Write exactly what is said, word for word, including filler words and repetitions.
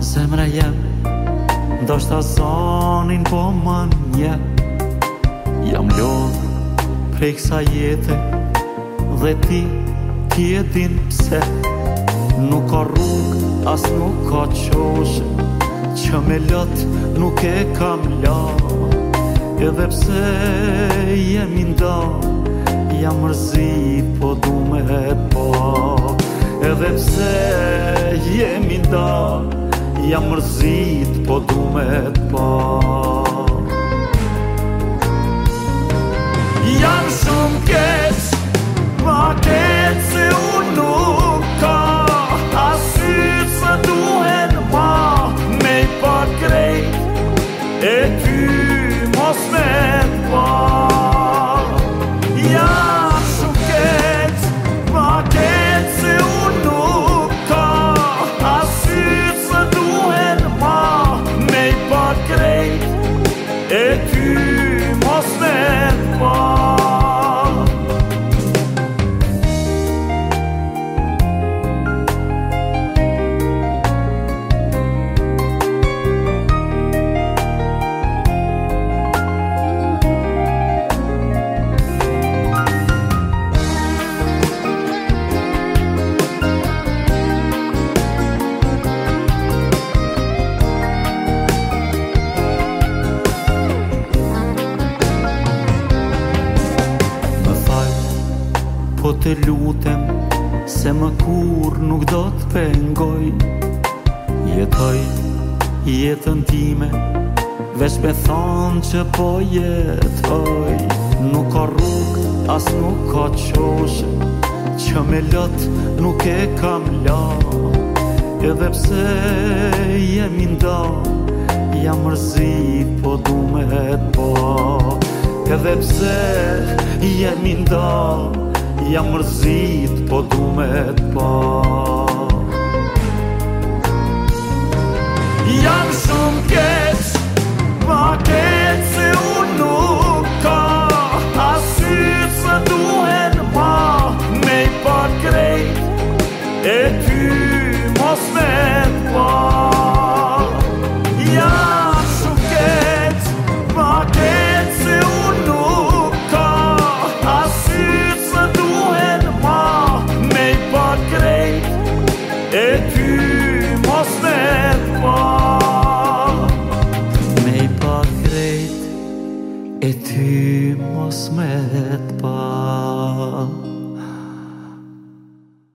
Zemra jem, ndoshta zonin po më nje. Jam lodh prej kësa jete dhe ti, ti e din pse. Nuk ka rrug, as nuk ka qoshe, që me lot nuk e kam la. Edhe pse jemi nda, jam mërzit po du me pa. Edhe pse jemi nda, jam mërzit po du me pa. Jam shumë keq, ma keq se unë nuk ka. Asyt së duhen ma, me i pa krejt, e ty mos me t'pa. Jam shumë keq, ma keq se unë nuk ka. Asyt së duhen ma, me i pa krejt, e ty mos me t'pa. Po të lutem, se më kur nuk do të pengoj. Jetoj jetën time, veç me thonë që po jetoj. Nuk ka rrug, as nuk ka qoshe, që me lot nuk e kam la. Edhe pse jemi nda, jam mërzit po du me t'pa. Edhe pse jemi nda, jam mërzit po du me t'pa. Jam shumë keq, ma keq se unë nuk ka. Asyt së duhen ma, me i pa krejt, e ty mos me t'pa. Jam shumë keq, ma keq se unë nuk ka. Asyt së duhen ma, me i pa krejt, e ty mos me t'pa. Me i pa krejt, e ty mos me t'pa.